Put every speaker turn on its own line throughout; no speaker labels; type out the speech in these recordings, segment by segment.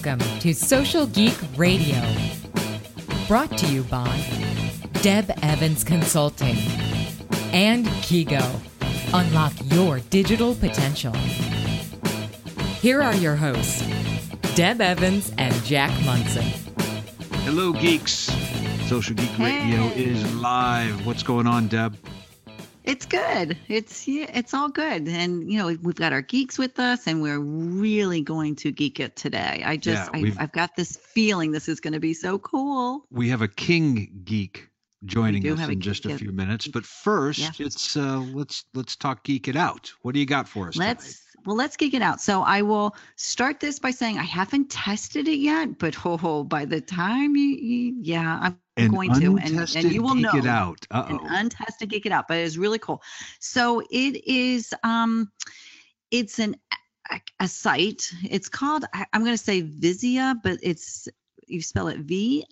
Welcome to Social Geek Radio, brought to you by Deb Evans Consulting and Kigo. Unlock your digital potential. Here are your hosts, Deb Evans and Jack Munson.
Hello, geeks. Social Geek Radio is live. What's going on, Deb?
It's good. It's all good. And, we've got our geeks with us, and we're really going to geek it today. I've got this feeling this is going to be so cool.
We have a king geek joining us in just a few minutes. But first, let's talk Geek It Out. What do you got for us today?
Let's geek it out. So I will start this by saying I haven't tested it yet, but by the time I'm going to, and you will know.
Geek It Out.
An untested Geek It Out, but it is really cool. So it is, it's a site. It's called, I'm going to say Vizia, but you spell it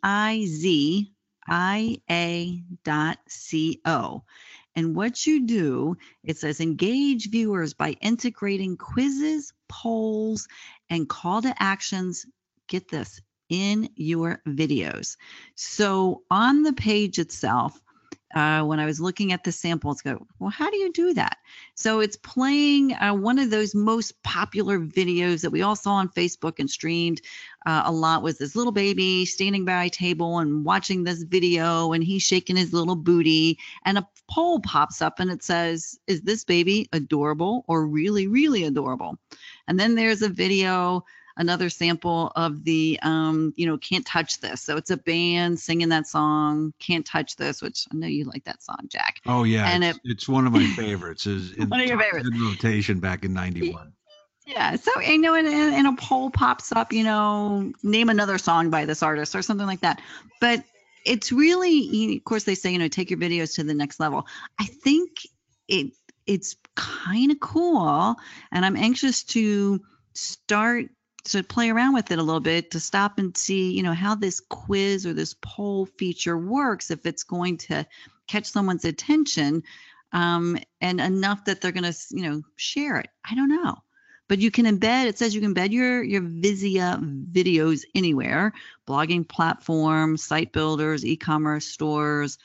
VIZIA.co. And what you do, it says engage viewers by integrating quizzes, polls, and call to actions. Get this, in your videos. So on the page itself, when I was looking at the sample, it's go, well, how do you do that? So it's playing one of those most popular videos that we all saw on Facebook and streamed a lot, was this little baby standing by a table and watching this video, and he's shaking his little booty, and a poll pops up and it says, is this baby adorable or really, really adorable? And then there's a video, another sample of the, Can't Touch This. So it's a band singing that song, Can't Touch This, which I know you like that song, Jack.
Oh, yeah. And it's one of my favorites.
One of your favorites.
In rotation back in 91.
Yeah. So, and a poll pops up, name another song by this artist or something like that. But it's really, of course, they say, take your videos to the next level. I think it's kind of cool. And I'm anxious to start to play around with it a little bit, to stop and see, how this quiz or this poll feature works, if it's going to catch someone's attention, and enough that they're going to, share it. I don't know. But you can it says you can embed your Vizia videos anywhere, blogging platforms, site builders, e-commerce stores.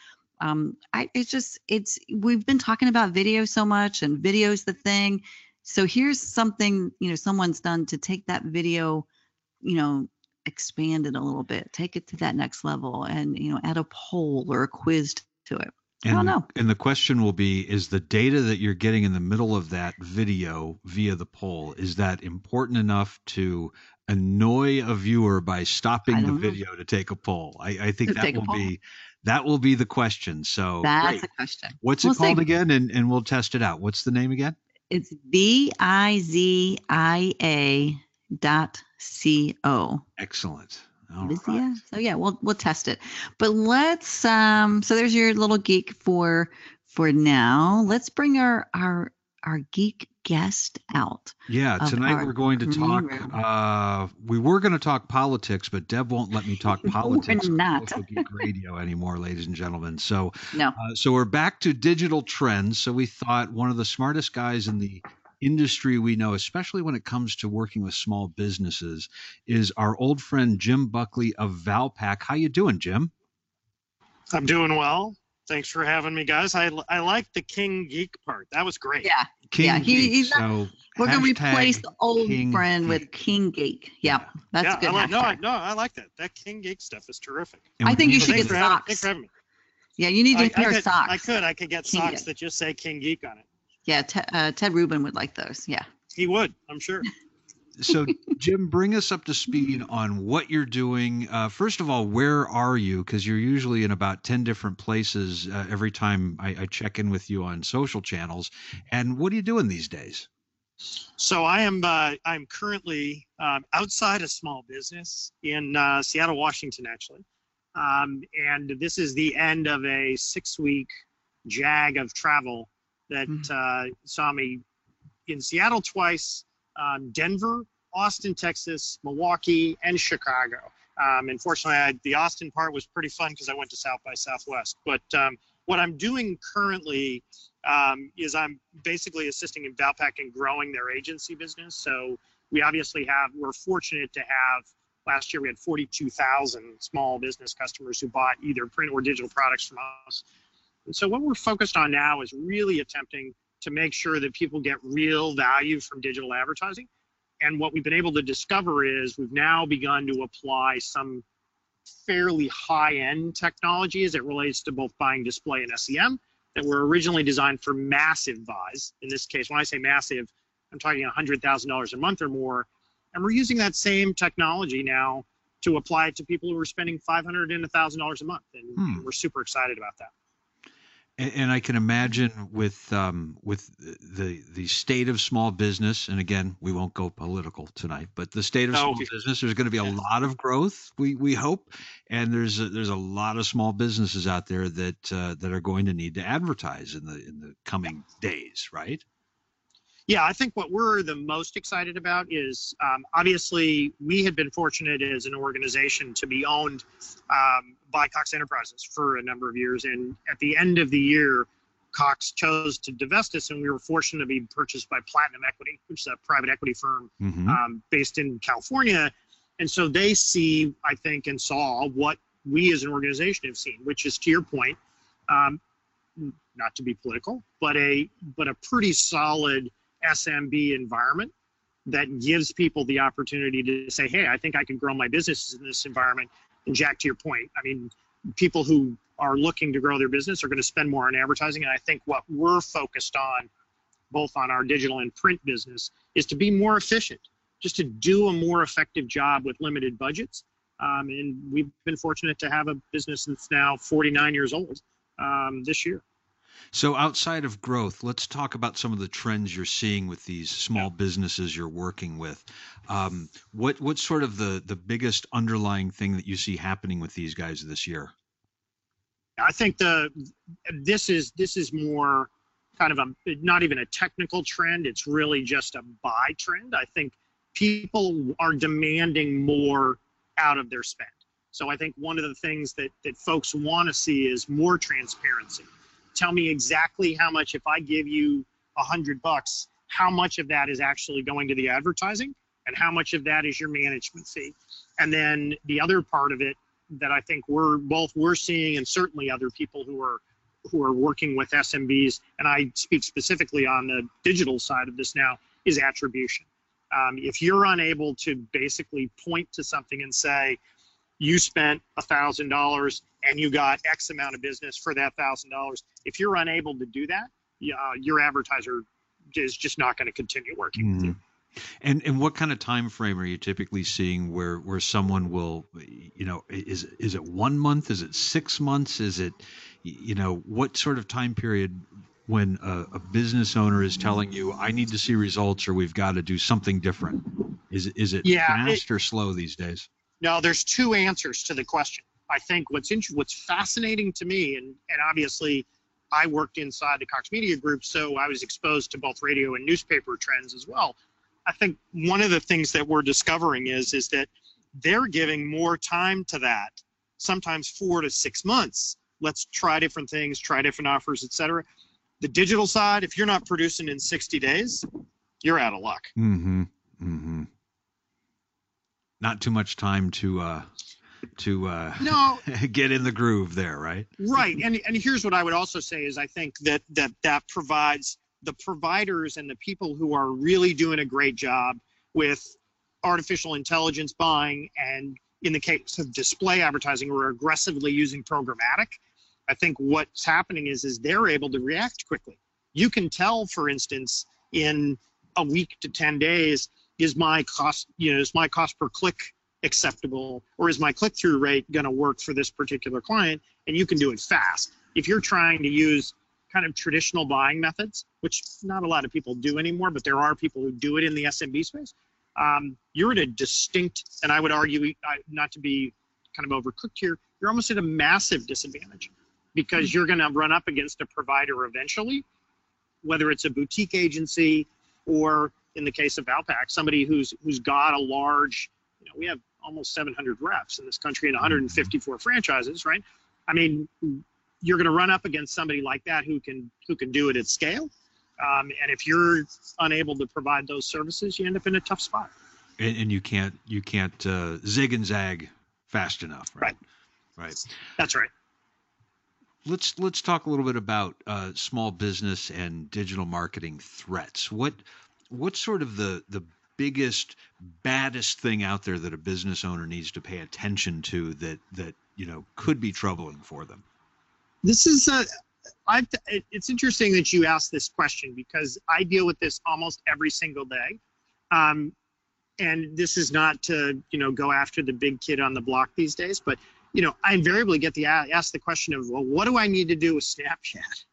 We've been talking about video so much, and video's the thing. So here's something, someone's done to take that video, expand it a little bit, take it to that next level, and, add a poll or a quiz to it. I don't know.
And the question will be, is the data that you're getting in the middle of that video via the poll, is that important enough to annoy a viewer by stopping the video to take a poll? I think that will be the question. So
that's a question.
What's it called again? And we'll test it out. What's the name again?
It's VIZIA.co.
Excellent. All
right. So we'll test it. But let's so there's your little geek for now. Let's bring our geek guest out.
Yeah, tonight we're going to talk we were going to talk politics, but Deb won't let me talk politics on Social Geek Radio anymore, ladies and gentlemen. So so we're back to digital trends. So we thought one of the smartest guys in the industry we know, especially when it comes to working with small businesses, is our old friend Jim Buckley of Valpak. How you doing, Jim?
I'm doing well. Thanks for having me, guys. I like the King Geek part. That was great.
Yeah.
King Geek.
He's not, we're going to replace the old friend with King Geek. Yeah. That's good.
I like that. That King Geek stuff is terrific.
I think you should get socks.
Thanks for having me.
Yeah, you need to get a pair of socks.
I could get socks that just say King Geek on it.
Yeah, Ted Rubin would like those. Yeah.
He would, I'm sure.
So, Jim, bring us up to speed on what you're doing. First of all, where are you? Because you're usually in about 10 different places every time I check in with you on social channels. And what are you doing these days?
So I'm currently outside a small business in Seattle, Washington, actually. And this is the end of a 6-week jag of travel that saw me in Seattle twice, Denver, Austin, Texas, Milwaukee, and Chicago. Unfortunately, the Austin part was pretty fun because I went to South by Southwest. But what I'm doing currently is I'm basically assisting in Valpak in growing their agency business. So we're fortunate to have Last year, we had 42,000 small business customers who bought either print or digital products from us. And so what we're focused on now is really attempting to make sure that people get real value from digital advertising. And what we've been able to discover is we've now begun to apply some fairly high-end technology as it relates to both buying display and SEM that were originally designed for massive buys. In this case, when I say massive, I'm talking $100,000 a month or more. And we're using that same technology now to apply it to people who are spending $500 and $1,000 a month. And we're super excited about that.
And I can imagine with the state of small business, and again, we won't go political tonight, but the state of small business, there's going to be a lot of growth, we hope, and there's a lot of small businesses out there that are going to need to advertise in the coming days, right?
Yeah, I think what we're the most excited about is obviously we had been fortunate as an organization to be owned by Cox Enterprises for a number of years. And at the end of the year, Cox chose to divest us, and we were fortunate to be purchased by Platinum Equity, which is a private equity firm based in California. And so they see, I think, and saw what we as an organization have seen, which is, to your point, not to be political, but a pretty solid SMB environment that gives people the opportunity to say, hey, I think I can grow my business in this environment. And Jack, to your point, I mean, people who are looking to grow their business are going to spend more on advertising. And I think what we're focused on, both on our digital and print business, is to be more efficient, just to do a more effective job with limited budgets. And we've been fortunate to have a business that's now 49 years old this year.
So outside of growth, let's talk about some of the trends you're seeing with these small businesses you're working with. What's sort of the biggest underlying thing that you see happening with these guys this year?
I think this is more kind of not even a technical trend. It's really just a buy trend. I think people are demanding more out of their spend. So I think one of the things that folks want to see is more transparency. Tell me exactly how much, if I give you $100, how much of that is actually going to the advertising and how much of that is your management fee. And then the other part of it that I think we're seeing, and certainly other people who are working with SMBs, and I speak specifically on the digital side of this now, is attribution. If you're unable to basically point to something and say, you spent $1,000 and you got X amount of business for that $1,000. If you're unable to do that, your advertiser is just not going to continue working with you.
And what kind of time frame are you typically seeing where someone will, is it 1 month? Is it 6 months? Is it, what sort of time period when a business owner is telling you, I need to see results or we've got to do something different? Is it fast or slow these days?
No, there's two answers to the question. I think what's fascinating to me, and obviously I worked inside the Cox Media Group, so I was exposed to both radio and newspaper trends as well. I think one of the things that we're discovering is that they're giving more time to that, sometimes 4 to 6 months. Let's try different things, try different offers, et cetera. The digital side, if you're not producing in 60 days, you're out of luck.
Not too much time to get in the groove there, right?
Right. And here's what I would also say is I think that provides the providers and the people who are really doing a great job with artificial intelligence buying, and in the case of display advertising, we're aggressively using programmatic. I think what's happening is they're able to react quickly. You can tell, for instance, in a week to 10 days, is my cost per click acceptable, or is my click-through rate going to work for this particular client? And you can do it fast. If you're trying to use kind of traditional buying methods, which not a lot of people do anymore, but there are people who do it in the SMB space, you're at a distinct, and I would argue, not to be kind of overcooked here, you're almost at a massive disadvantage, because you're going to run up against a provider eventually, whether it's a boutique agency or, in the case of Valpak, somebody who's got a large, we have almost 700 reps in this country and 154 franchises, right? I mean, you're going to run up against somebody like that who can do it at scale. And if you're unable to provide those services, you end up in a tough spot.
And you can't zig and zag fast enough, right?
Right. That's right.
Let's talk a little bit about small business and digital marketing threats. What's sort of the biggest, baddest thing out there that a business owner needs to pay attention to that could be troubling for them?
This is it's interesting that you asked this question, because I deal with this almost every single day. And this is not to, go after the big kid on the block these days, but, I invariably get asked the question of, well, what do I need to do with Snapchat?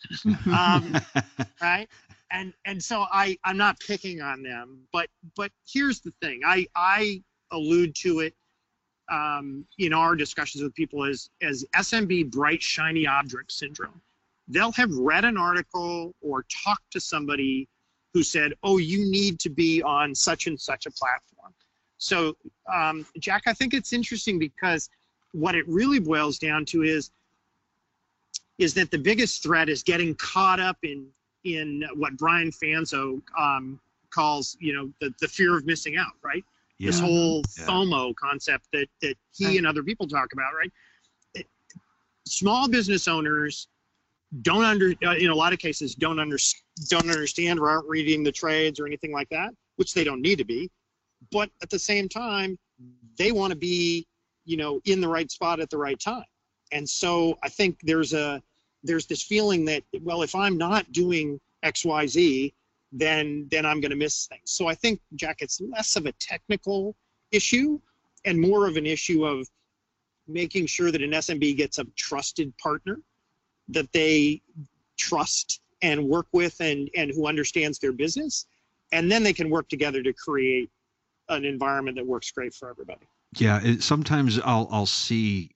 Right. And so I'm not picking on them, but here's the thing. I allude to it in our discussions with people as SMB bright, shiny object syndrome. They'll have read an article or talked to somebody who said, oh, you need to be on such and such a platform. So, Jack, I think it's interesting, because what it really boils down to is that the biggest threat is getting caught up in what Brian Fanzo calls, the fear of missing out, right? Yeah. This whole FOMO concept that he and other people talk about, right? Small business owners in a lot of cases don't understand or aren't reading the trades or anything like that, which they don't need to be. But at the same time, they want to be, in the right spot at the right time. And so I think there's this feeling that, well, if I'm not doing XYZ, then I'm going to miss things. So I think, Jack, it's less of a technical issue and more of an issue of making sure that an SMB gets a trusted partner that they trust and work with and who understands their business. And then they can work together to create an environment that works great for everybody.
Yeah. Sometimes I'll see,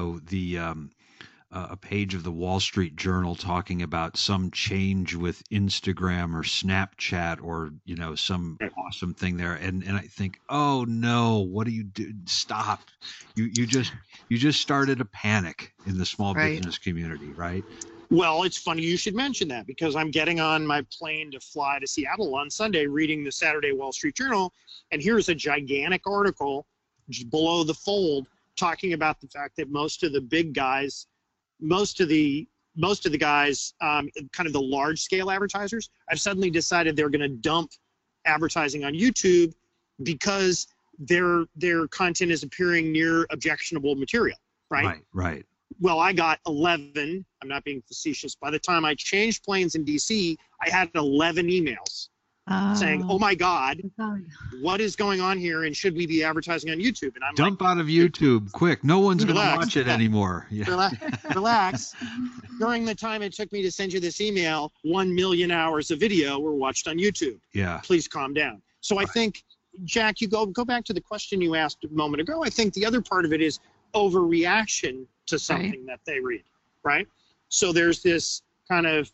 a page of the Wall Street Journal talking about some change with Instagram or Snapchat or, some awesome thing there. And I think, oh no, what do you do? Stop. You just started a panic in the small business community, right?
Well, it's funny you should mention that, because I'm getting on my plane to fly to Seattle on Sunday, reading the Saturday Wall Street Journal. And here's a gigantic article below the fold talking about the fact that most of the big guys, most of the guys, kind of the large scale advertisers, have suddenly decided they're going to dump advertising on YouTube because their content is appearing near objectionable material, right?
Right.
Well, I got 11, I'm not being facetious, by the time I changed planes in DC, I had 11 emails saying, oh my God, what is going on here? And should we be advertising on YouTube? And I'm
dump out of YouTube, quick. No one's going to watch it anymore. Yeah.
Relax. During the time it took me to send you this email, 1 million hours of video were watched on YouTube.
Yeah.
Please calm down. So I think, Jack, you go back to the question you asked a moment ago. I think the other part of it is overreaction to something that they read, right? So there's this kind of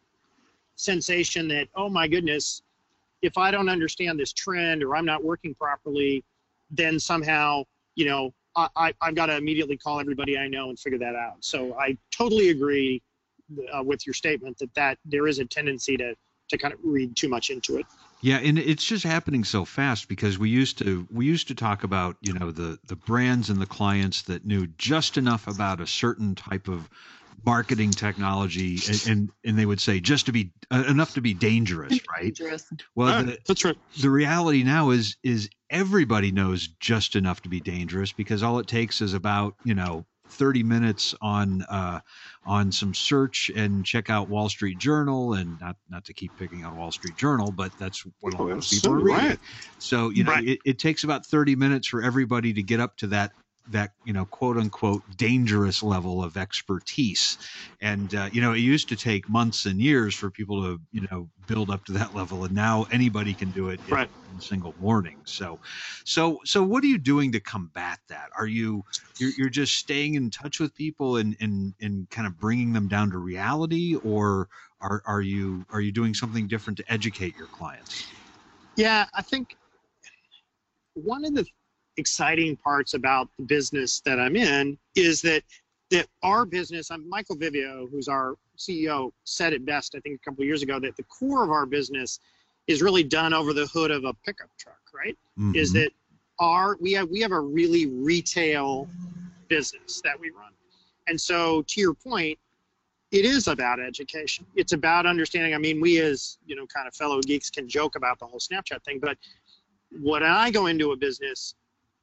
sensation that, oh my goodness, if I don't understand this trend or I'm not working properly, then somehow, I've got to immediately call everybody I know and figure that out. So I totally agree with your statement that there is a tendency to kind of read too much into it.
Yeah, and it's just happening so fast, because we used to talk about, the brands and the clients that knew just enough about a certain type of marketing technology, and they would say just to be enough to be dangerous, right?
Dangerous.
Well,
that's right.
The reality now is everybody knows just enough to be dangerous, because all it takes is about 30 minutes on some search and check out Wall Street Journal, and not to keep picking on Wall Street Journal, but that's what a lot of people are reading. Right. So it takes about 30 minutes for everybody to get up to that quote unquote dangerous level of expertise. And it used to take months and years for people to build up to that level, and now anybody can do it in a single morning. So what are you doing to combat that? Are you're just staying in touch with people and kind of bringing them down to reality, or are you doing something different to educate your clients?
Yeah, I think one of the exciting parts about the business that I'm in is that our business, Michael Vivio, who's our CEO, said it best, I think a couple of years ago, that the core of our business is really done over the hood of a pickup truck, right?
Mm-hmm.
Is that we have a really retail business that we run. And so to your point, it is about education. It's about understanding. I mean, we as, kind of fellow geeks can joke about the whole Snapchat thing, but when I go into a business,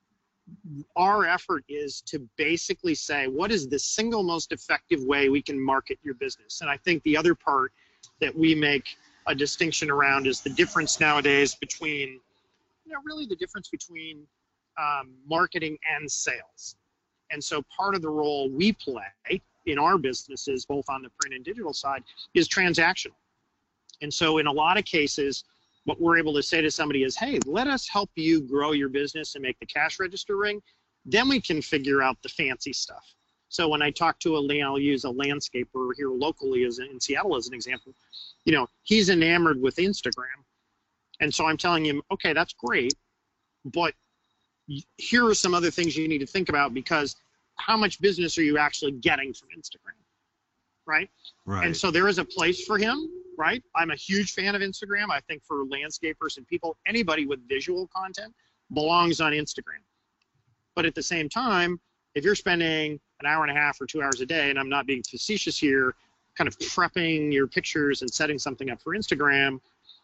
our effort is to basically say, what is the single most effective way we can market your business? And I think the other part that we make a distinction around is the difference nowadays between, really the difference between marketing and sales. And so part of the role we play in our businesses, both on the print and digital side, is transactional. And so in a lot of cases, what we're able to say to somebody is, hey, let us help you grow your business and make the cash register ring. Then we can figure out the fancy stuff. So when I talk to I'll use a landscaper here locally in Seattle as an example, he's enamored with Instagram. And so I'm telling him, okay, that's great, but here are some other things you need to think about, because how much business are you actually getting from Instagram, right?
Right.
And so there is a place for him, right? I'm a huge fan of Instagram. I think for landscapers and people, anybody with visual content belongs on Instagram. But at the same time, if you're spending an hour and a half or 2 hours a day, and I'm not being facetious here, kind of prepping your pictures and setting something up for Instagram,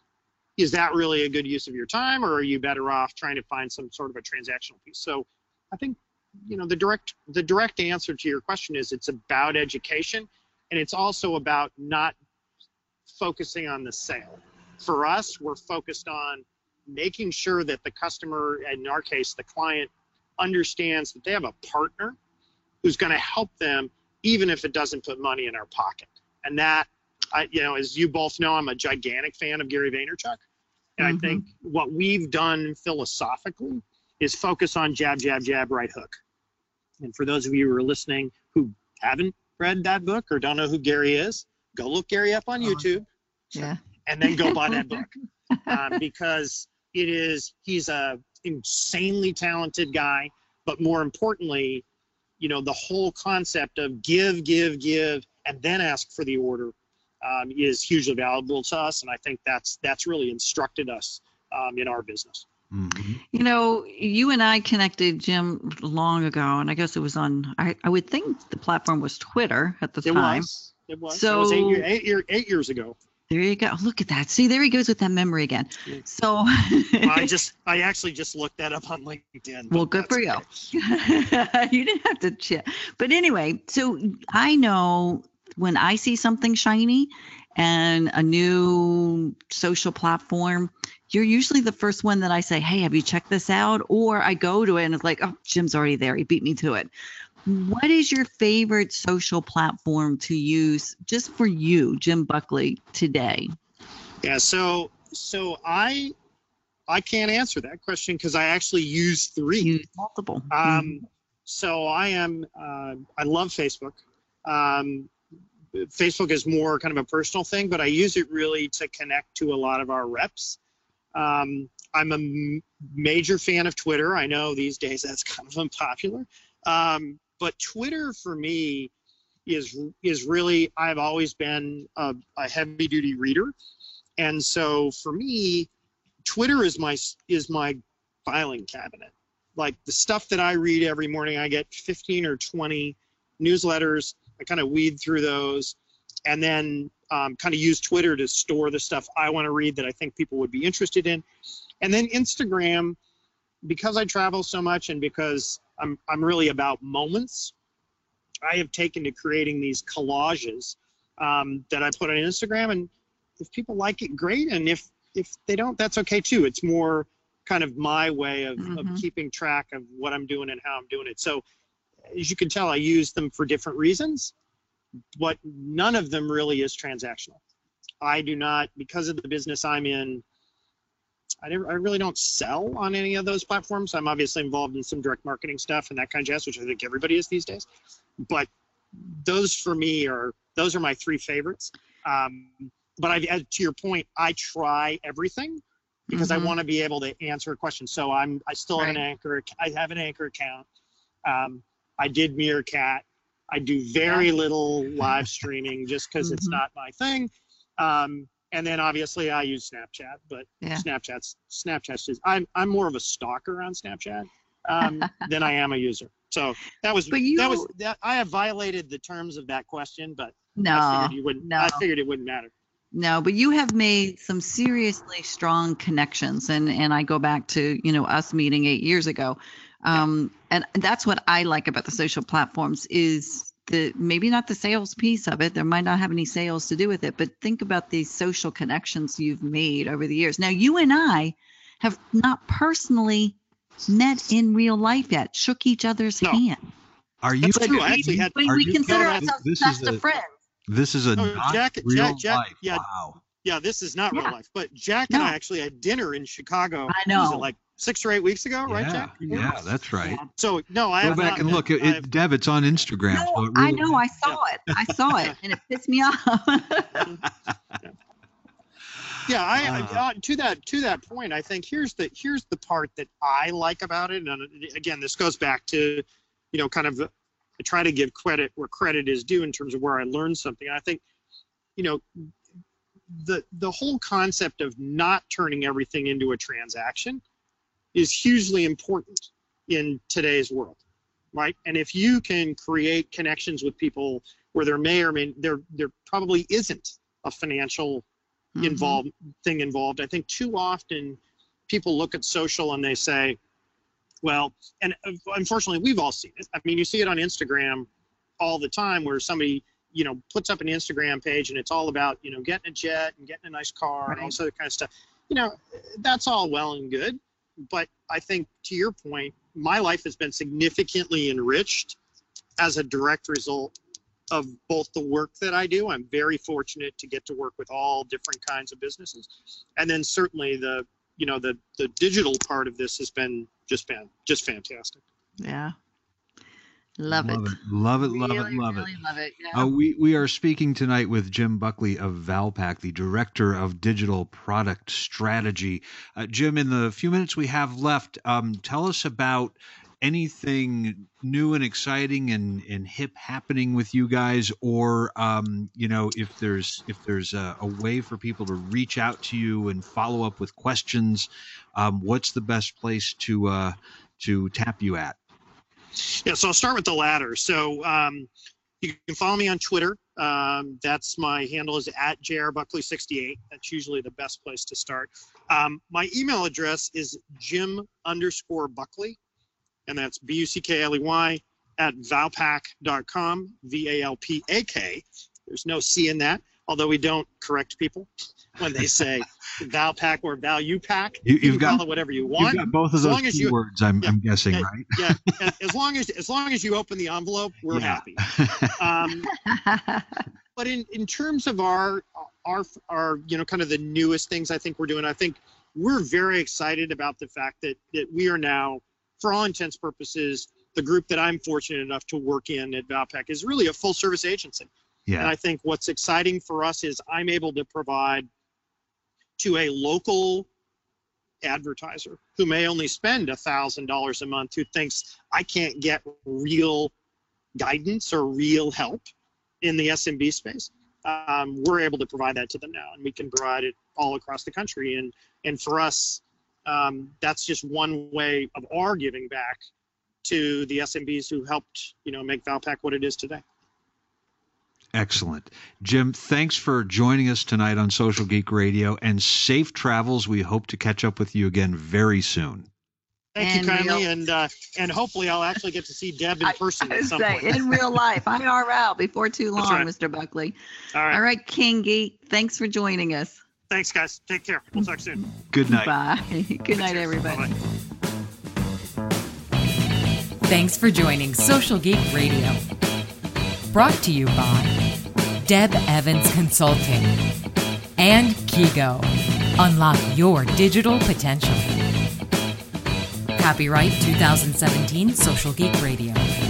is that really a good use of your time, or are you better off trying to find some sort of a transactional piece? So I think, the direct answer to your question is it's about education, and it's also about not focusing on the sale. For us, we're focused on making sure that the customer, in our case, the client, understands that they have a partner who's going to help them, even if it doesn't put money in our pocket. And that, as you both know, I'm a gigantic fan of Gary Vaynerchuk. And I think what we've done philosophically is focus on jab, jab, jab, right hook. And for those of you who are listening who haven't read that book or don't know who Gary is, go look Gary up on YouTube.
Yeah.
And then go buy that book. Because he's a insanely talented guy, but more importantly, the whole concept of give, and then ask for the order is hugely valuable to us. And I think that's really instructed us in our business.
Mm-hmm.
You and I connected, Jim, long ago, and I guess it was on, I would think the platform was Twitter at the time.
It was.
So,
it was 8 years ago.
There you go. Look at that. See, there he goes with that memory again.
Yeah.
So
I actually just looked that up on LinkedIn.
Well, good for you. You didn't have to chat. But anyway, so I know when I see something shiny and a new social platform, you're usually the first one that I say, hey, have you checked this out? Or I go to it and it's like, oh, Jim's already there. He beat me to it. What is your favorite social platform to use just for you, Jim Buckley, today?
Yeah, so I can't answer that question because I actually use three.
Use multiple.
So I love Facebook. Facebook is more kind of a personal thing, but I use it really to connect to a lot of our reps. I'm a major fan of Twitter. I know these days that's kind of unpopular. But Twitter for me is really, I've always been a heavy duty reader. And so for me, Twitter is my filing cabinet. Like the stuff that I read every morning, I get 15 or 20 newsletters. I kind of weed through those and then kind of use Twitter to store the stuff I want to read that I think people would be interested in. And then Instagram, because I travel so much and because I'm really about moments, I have taken to creating these collages that I put on Instagram. And if people like it, great. And if they don't, that's okay too. It's more kind of my way of keeping track of what I'm doing and how I'm doing it. So as you can tell, I use them for different reasons, but none of them really is transactional. I do not, because of the business I'm in, I really don't sell on any of those platforms. I'm obviously involved in some direct marketing stuff and that kind of jazz, which I think everybody is these days. But those for me those are my three favorites. But to your point, I try everything because I want to be able to answer a question. So I still have an Anchor. I have an Anchor account. I did Meerkat. I do very little live streaming just because it's not my thing. And then obviously I use Snapchat, but Snapchat's just, I'm more of a stalker on Snapchat than I am a user. So I have violated the terms of that question, but I figured it wouldn't matter.
No, but you have made some seriously strong connections, and I go back to, us meeting 8 years ago. And that's what I like about the social platforms is maybe not the sales piece of it. There might not have any sales to do with it, but think about these social connections you've made over the years. Now, you and I have not personally met in real life yet, shook each other's hand.
Are you?
That's true. I actually had.
We consider ourselves best of friends.
This is real life.
Yeah,
wow.
Yeah, this is not real life. But Jack and I actually had dinner in Chicago.
I know.
Was it like 6 or 8 weeks ago, right, Jack?
Yeah, that's right.
So no, I
go back and look. Deb, it's on Instagram.
No,
so
I know. I saw it, and it pissed me off.
To that point, I think here's the part that I like about it, and again, this goes back to, kind of, I try to give credit where credit is due in terms of where I learned something. And I think, the whole concept of not turning everything into a transaction is hugely important in today's world, right? And if you can create connections with people where there probably isn't a financial involved. I think too often people look at social and they say, well, and unfortunately we've all seen it. I mean, you see it on Instagram all the time where somebody, puts up an Instagram page and it's all about, getting a jet and getting a nice car and all this other kind of stuff. That's all well and good. But I think, to your point, my life has been significantly enriched as a direct result of both the work that I do. I'm very fortunate to get to work with all different kinds of businesses. And then certainly the digital part of this has been just fantastic.
Yeah. Love it.
Love it.
Yeah.
We are speaking tonight with Jim Buckley of Valpak, the Director of Digital Product Strategy. Jim, in the few minutes we have left, tell us about anything new and exciting and hip happening with you guys, or if there's a way for people to reach out to you and follow up with questions, what's the best place to tap you at?
Yeah, so I'll start with the latter. So you can follow me on Twitter. That's my handle is @JRBuckley68. That's usually the best place to start. My email address is Jim_Buckley, and that's BUCKLEY @Valpak.com, VALPAK. There's no C in that, although we don't correct people when they say Valpak or Value Pack.
You've got
call it whatever you want.
You've got both of those keywords, I'm guessing, right?
Yeah. As long as you open the envelope, we're happy. But in terms of our kind of the newest things I think we're doing, I think we're very excited about the fact that we are now, for all intents and purposes, the group that I'm fortunate enough to work in at Valpak is really a full service agency.
Yeah.
And I think what's exciting for us is I'm able to provide to a local advertiser who may only spend $1,000 a month, who thinks I can't get real guidance or real help in the SMB space. We're able to provide that to them now, and we can provide it all across the country. And for us, that's just one way of our giving back to the SMBs who helped, make Valpak what it is today.
Excellent. Jim, thanks for joining us tonight on Social Geek Radio, and safe travels. We hope to catch up with you again very soon.
Thank you kindly, and hopefully I'll actually get to see Deb in person at some point.
In real life, IRL, before too long, right. Mr. Buckley.
All right,
King Geek, thanks for joining us.
Thanks, guys. Take care. We'll talk soon.
Good night.
Bye. Good night, everybody.
Bye-bye.
Thanks for joining Social Geek Radio. Brought to you by Deb Evans Consulting and Kigo. Unlock your digital potential. Copyright 2017 Social Geek Radio.